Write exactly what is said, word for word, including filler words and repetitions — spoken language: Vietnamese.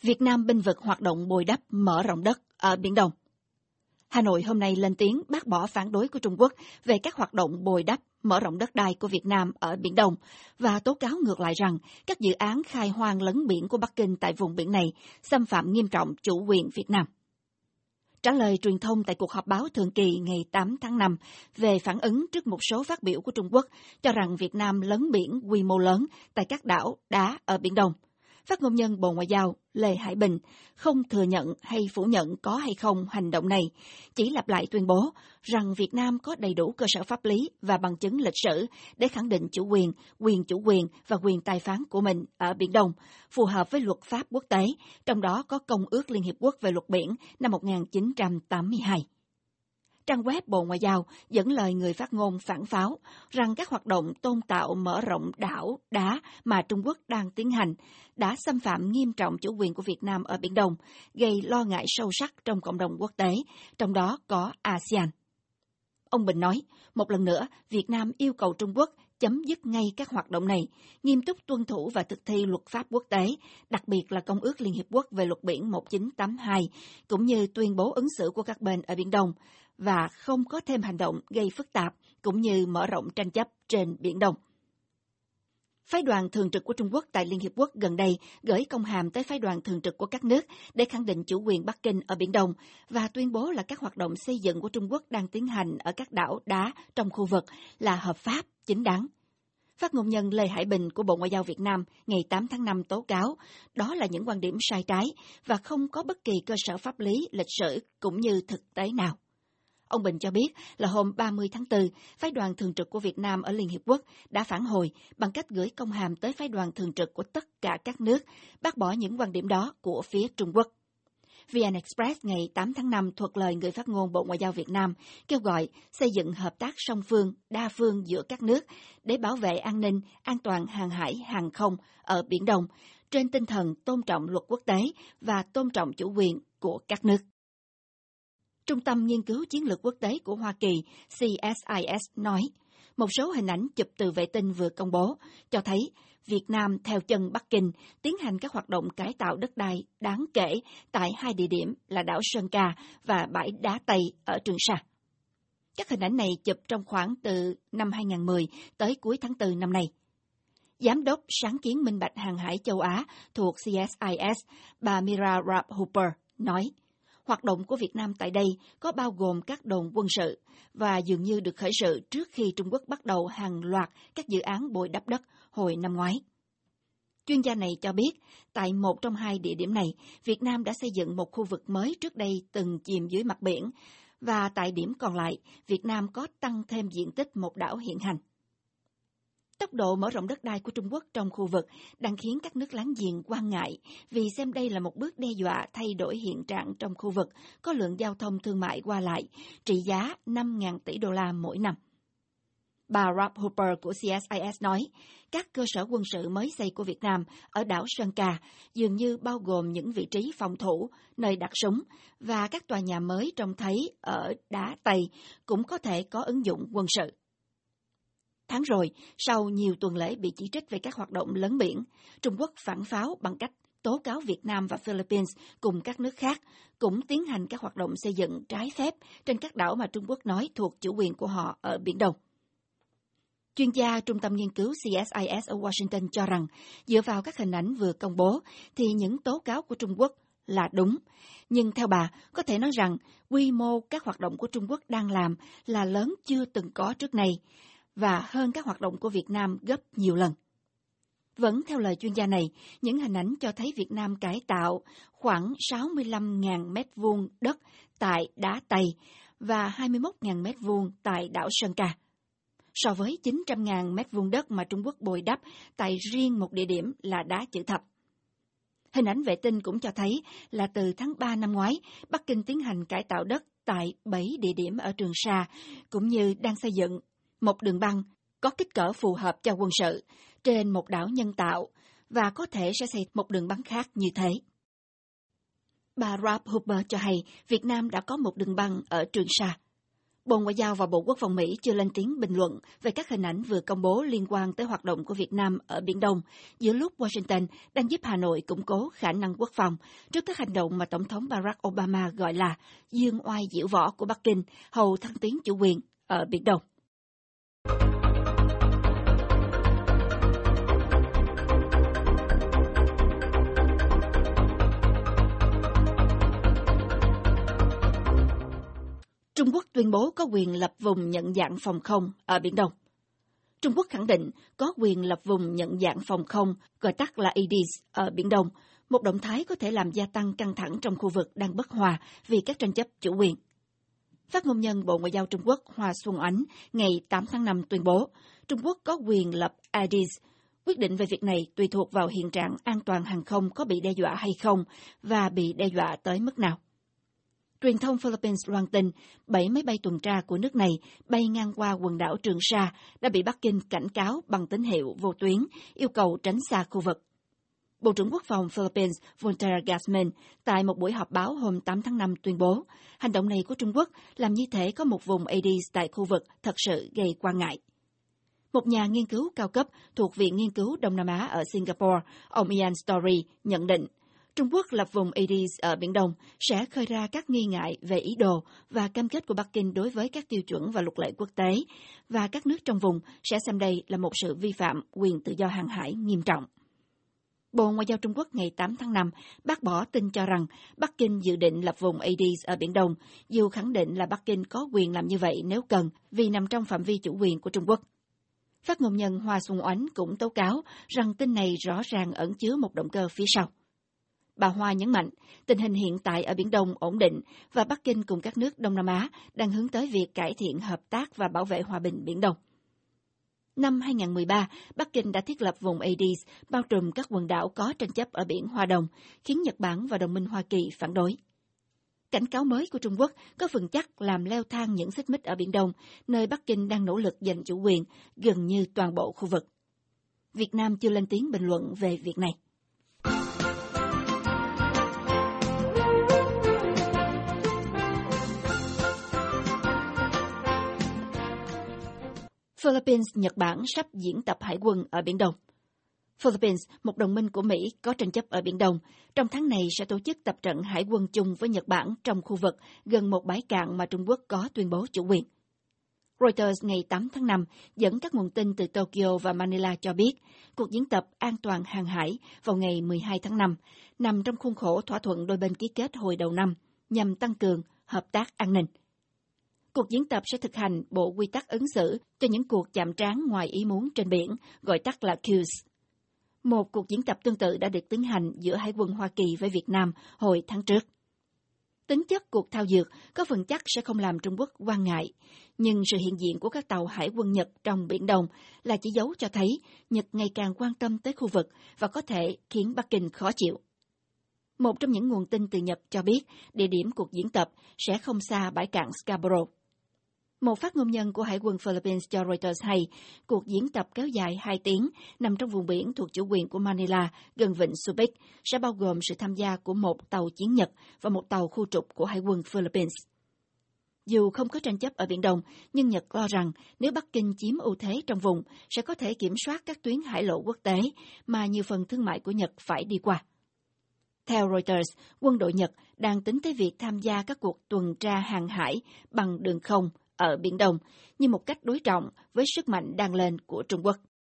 Việt Nam bênh vực hoạt động bồi đắp mở rộng đất ở Biển Đông. Hà Nội hôm nay lên tiếng bác bỏ phản đối của Trung Quốc về các hoạt động bồi đắp mở rộng đất đai của Việt Nam ở Biển Đông và tố cáo ngược lại rằng các dự án khai hoang lấn biển của Bắc Kinh tại vùng biển này xâm phạm nghiêm trọng chủ quyền Việt Nam. Trả lời truyền thông tại cuộc họp báo thường kỳ ngày tám tháng năm về phản ứng trước một số phát biểu của Trung Quốc cho rằng Việt Nam lấn biển quy mô lớn tại các đảo đá ở Biển Đông, phát ngôn nhân Bộ Ngoại giao Lê Hải Bình không thừa nhận hay phủ nhận có hay không hành động này, chỉ lặp lại tuyên bố rằng Việt Nam có đầy đủ cơ sở pháp lý và bằng chứng lịch sử để khẳng định chủ quyền, quyền chủ quyền và quyền tài phán của mình ở Biển Đông, phù hợp với luật pháp quốc tế, trong đó có Công ước Liên Hiệp Quốc về luật biển năm một nghìn chín trăm tám mươi hai. Trang web Bộ Ngoại giao dẫn lời người phát ngôn phản pháo rằng các hoạt động tôn tạo mở rộng đảo đá mà Trung Quốc đang tiến hành đã xâm phạm nghiêm trọng chủ quyền của Việt Nam ở Biển Đông, gây lo ngại sâu sắc trong cộng đồng quốc tế, trong đó có a sê an. Ông Bình nói, một lần nữa, Việt Nam yêu cầu Trung Quốc chấm dứt ngay các hoạt động này, nghiêm túc tuân thủ và thực thi luật pháp quốc tế, đặc biệt là Công ước Liên Hiệp Quốc về luật biển một nghìn chín trăm tám mươi hai, cũng như tuyên bố ứng xử của các bên ở Biển Đông, và không có thêm hành động gây phức tạp cũng như mở rộng tranh chấp trên Biển Đông. Phái đoàn thường trực của Trung Quốc tại Liên Hiệp Quốc gần đây gửi công hàm tới phái đoàn thường trực của các nước để khẳng định chủ quyền Bắc Kinh ở Biển Đông và tuyên bố là các hoạt động xây dựng của Trung Quốc đang tiến hành ở các đảo đá trong khu vực là hợp pháp, chính đáng. Phát ngôn nhân Lê Hải Bình của Bộ Ngoại giao Việt Nam ngày tám tháng năm tố cáo đó là những quan điểm sai trái và không có bất kỳ cơ sở pháp lý, lịch sử cũng như thực tế nào. Ông Bình cho biết là hôm ba mươi tháng tư, phái đoàn thường trực của Việt Nam ở Liên Hiệp Quốc đã phản hồi bằng cách gửi công hàm tới phái đoàn thường trực của tất cả các nước, bác bỏ những quan điểm đó của phía Trung Quốc. vê en Express ngày tám tháng năm thuật lời người phát ngôn Bộ Ngoại giao Việt Nam kêu gọi xây dựng hợp tác song phương, đa phương giữa các nước để bảo vệ an ninh, an toàn hàng hải, hàng không ở Biển Đông, trên tinh thần tôn trọng luật quốc tế và tôn trọng chủ quyền của các nước. Trung tâm Nghiên cứu Chiến lược Quốc tế của Hoa Kỳ, xê ét i ét, nói, một số hình ảnh chụp từ vệ tinh vừa công bố cho thấy Việt Nam theo chân Bắc Kinh tiến hành các hoạt động cải tạo đất đai đáng kể tại hai địa điểm là đảo Sơn Ca và bãi đá Tây ở Trường Sa. Các hình ảnh này chụp trong khoảng từ năm hai nghìn không trăm mười tới cuối tháng tư năm nay. Giám đốc sáng kiến minh bạch hàng hải châu Á thuộc xê ét i ét, bà Mira Raab Hooper, nói, hoạt động của Việt Nam tại đây có bao gồm các đồn quân sự và dường như được khởi sự trước khi Trung Quốc bắt đầu hàng loạt các dự án bồi đắp đất hồi năm ngoái. Chuyên gia này cho biết, tại một trong hai địa điểm này, Việt Nam đã xây dựng một khu vực mới trước đây từng chìm dưới mặt biển, và tại điểm còn lại, Việt Nam có tăng thêm diện tích một đảo hiện hành. Tốc độ mở rộng đất đai của Trung Quốc trong khu vực đang khiến các nước láng giềng quan ngại vì xem đây là một bước đe dọa thay đổi hiện trạng trong khu vực có lượng giao thông thương mại qua lại trị giá năm nghìn tỷ đô la mỗi năm. Bà Raab Hooper của xê ét i ét nói, các cơ sở quân sự mới xây của Việt Nam ở đảo Sơn Ca dường như bao gồm những vị trí phòng thủ, nơi đặt súng, và các tòa nhà mới trông thấy ở đá Tây cũng có thể có ứng dụng quân sự. Tháng rồi, sau nhiều tuần lễ bị chỉ trích về các hoạt động lấn biển, Trung Quốc phản pháo bằng cách tố cáo Việt Nam và Philippines cùng các nước khác cũng tiến hành các hoạt động xây dựng trái phép trên các đảo mà Trung Quốc nói thuộc chủ quyền của họ ở Biển Đông. Chuyên gia Trung tâm Nghiên cứu xê ét i ét ở Washington cho rằng, dựa vào các hình ảnh vừa công bố, thì những tố cáo của Trung Quốc là đúng. Nhưng theo bà, có thể nói rằng quy mô các hoạt động của Trung Quốc đang làm là lớn chưa từng có trước nay, và hơn các hoạt động của Việt Nam gấp nhiều lần. Vẫn theo lời chuyên gia này, những hình ảnh cho thấy Việt Nam cải tạo khoảng sáu mươi lăm nghìn mét vuông đất tại đá Tây và hai mươi mốt nghìn mét vuông tại đảo Sơn Ca, so với chín trăm nghìn mét vuông đất mà Trung Quốc bồi đắp tại riêng một địa điểm là đá chữ thập. Hình ảnh vệ tinh cũng cho thấy là từ tháng ba năm ngoái, Bắc Kinh tiến hành cải tạo đất tại bảy địa điểm ở Trường Sa, cũng như đang xây dựng một đường băng có kích cỡ phù hợp cho quân sự trên một đảo nhân tạo, và có thể sẽ xây một đường băng khác như thế. Bà Raab Hooper cho hay Việt Nam đã có một đường băng ở Trường Sa. Bộ Ngoại giao và Bộ Quốc phòng Mỹ chưa lên tiếng bình luận về các hình ảnh vừa công bố liên quan tới hoạt động của Việt Nam ở Biển Đông, giữa lúc Washington đang giúp Hà Nội củng cố khả năng quốc phòng trước các hành động mà Tổng thống Barack Obama gọi là dương oai diễu võ của Bắc Kinh hầu thăng tiến chủ quyền ở Biển Đông. Trung Quốc tuyên bố có quyền lập vùng nhận dạng phòng không ở Biển Đông. Trung Quốc khẳng định có quyền lập vùng nhận dạng phòng không, gọi tắt là A D S, ở Biển Đông, một động thái có thể làm gia tăng căng thẳng trong khu vực đang bất hòa vì các tranh chấp chủ quyền. Phát ngôn nhân Bộ Ngoại giao Trung Quốc Hoa Xuân Oánh ngày tám tháng năm tuyên bố Trung Quốc có quyền lập A D S. Quyết định về việc này tùy thuộc vào hiện trạng an toàn hàng không có bị đe dọa hay không và bị đe dọa tới mức nào. Truyền thông Philippines loan tin bảy máy bay tuần tra của nước này bay ngang qua quần đảo Trường Sa đã bị Bắc Kinh cảnh cáo bằng tín hiệu vô tuyến, yêu cầu tránh xa khu vực. Bộ trưởng Quốc phòng Philippines Volter Gasman tại một buổi họp báo hôm tám tháng năm tuyên bố hành động này của Trung Quốc làm như thể có một vùng A D S tại khu vực thật sự gây quan ngại. Một nhà nghiên cứu cao cấp thuộc Viện Nghiên cứu Đông Nam Á ở Singapore, ông Ian Story, nhận định Trung Quốc lập vùng A D S ở Biển Đông sẽ khơi ra các nghi ngại về ý đồ và cam kết của Bắc Kinh đối với các tiêu chuẩn và luật lệ quốc tế, và các nước trong vùng sẽ xem đây là một sự vi phạm quyền tự do hàng hải nghiêm trọng. Bộ Ngoại giao Trung Quốc ngày tám tháng năm bác bỏ tin cho rằng Bắc Kinh dự định lập vùng A D S ở Biển Đông, dù khẳng định là Bắc Kinh có quyền làm như vậy nếu cần, vì nằm trong phạm vi chủ quyền của Trung Quốc. Phát ngôn nhân Hoa Xuân Oánh cũng tố cáo rằng tin này rõ ràng ẩn chứa một động cơ phía sau. Bà Hoa nhấn mạnh, tình hình hiện tại ở Biển Đông ổn định và Bắc Kinh cùng các nước Đông Nam Á đang hướng tới việc cải thiện hợp tác và bảo vệ hòa bình Biển Đông. Năm hai không một ba, Bắc Kinh đã thiết lập vùng A D S bao trùm các quần đảo có tranh chấp ở biển Hoa Đông, khiến Nhật Bản và đồng minh Hoa Kỳ phản đối. Cảnh cáo mới của Trung Quốc có phần chắc làm leo thang những xích mích ở Biển Đông, nơi Bắc Kinh đang nỗ lực giành chủ quyền gần như toàn bộ khu vực. Việt Nam chưa lên tiếng bình luận về việc này. Philippines, Nhật Bản sắp diễn tập hải quân ở Biển Đông. Philippines, một đồng minh của Mỹ có tranh chấp ở Biển Đông, trong tháng này sẽ tổ chức tập trận hải quân chung với Nhật Bản trong khu vực gần một bãi cạn mà Trung Quốc có tuyên bố chủ quyền. Reuters ngày tám tháng năm dẫn các nguồn tin từ Tokyo và Manila cho biết cuộc diễn tập an toàn hàng hải vào ngày mười hai tháng năm nằm trong khuôn khổ thỏa thuận đôi bên ký kết hồi đầu năm nhằm tăng cường hợp tác an ninh. Cuộc diễn tập sẽ thực hành bộ quy tắc ứng xử cho những cuộc chạm trán ngoài ý muốn trên biển, gọi tắt là C U S. Một cuộc diễn tập tương tự đã được tiến hành giữa Hải quân Hoa Kỳ với Việt Nam hồi tháng trước. Tính chất cuộc thao dượt có phần chắc sẽ không làm Trung Quốc quan ngại, nhưng sự hiện diện của các tàu hải quân Nhật trong Biển Đông là chỉ dấu cho thấy Nhật ngày càng quan tâm tới khu vực và có thể khiến Bắc Kinh khó chịu. Một trong những nguồn tin từ Nhật cho biết địa điểm cuộc diễn tập sẽ không xa bãi cạn Scarborough. Một phát ngôn nhân của Hải quân Philippines cho Reuters hay, cuộc diễn tập kéo dài hai tiếng nằm trong vùng biển thuộc chủ quyền của Manila gần vịnh Subic sẽ bao gồm sự tham gia của một tàu chiến Nhật và một tàu khu trục của Hải quân Philippines. Dù không có tranh chấp ở Biển Đông, nhưng Nhật lo rằng nếu Bắc Kinh chiếm ưu thế trong vùng sẽ có thể kiểm soát các tuyến hải lộ quốc tế mà nhiều phần thương mại của Nhật phải đi qua. Theo Reuters, quân đội Nhật đang tính tới việc tham gia các cuộc tuần tra hàng hải bằng đường không ở Biển Đông như một cách đối trọng với sức mạnh đang lên của Trung Quốc.